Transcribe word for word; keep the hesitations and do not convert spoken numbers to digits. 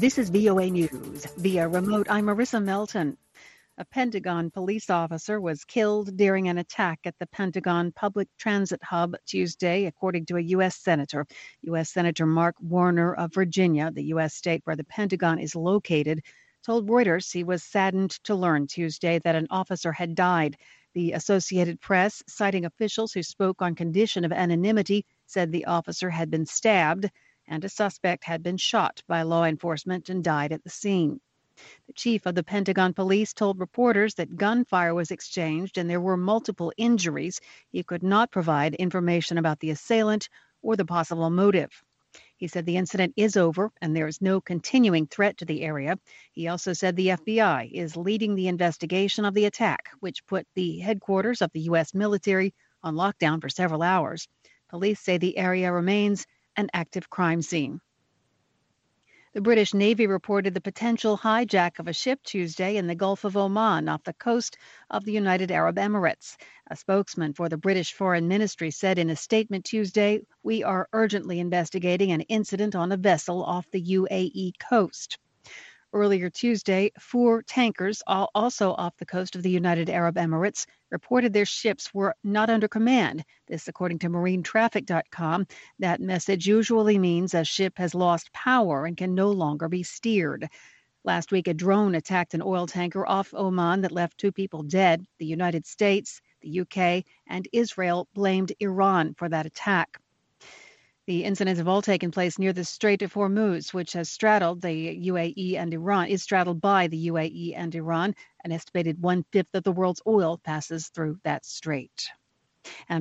This is V O A News. Via remote, I'm Marissa Melton. A Pentagon police officer was killed during an attack at the Pentagon Public Transit Hub Tuesday, according to a U S senator. U S Senator Mark Warner of Virginia, the U S state where the Pentagon is located, told Reuters he was saddened to learn Tuesday that an officer had died. The Associated Press, citing officials who spoke on condition of anonymity, said the officer had been stabbed and a suspect had been shot by law enforcement and died at the scene. The chief of the Pentagon Police told reporters that gunfire was exchanged and there were multiple injuries. He could not provide information about the assailant or the possible motive. He said the incident is over and there is no continuing threat to the area. He also said the F B I is leading the investigation of the attack, which put the headquarters of the U S military on lockdown for several hours. Police say the area remains an active crime scene. The British Navy reported the potential hijack of a ship Tuesday in the Gulf of Oman off the coast of the United Arab Emirates. A spokesman for the British Foreign Ministry said in a statement Tuesday, "We are urgently investigating an incident on a vessel off the U A E coast." Earlier Tuesday, four tankers, all also off the coast of the United Arab Emirates, reported their ships were not under command. This, according to marine traffic dot com. That message usually means a ship has lost power and can no longer be steered. Last week, a drone attacked an oil tanker off Oman that left two people dead. The United States, the U K, and Israel blamed Iran for that attack. The incidents have all taken place near the Strait of Hormuz, which has straddled the U A E and Iran, is straddled by the U A E and Iran. An estimated one-fifth of the world's oil passes through that strait. And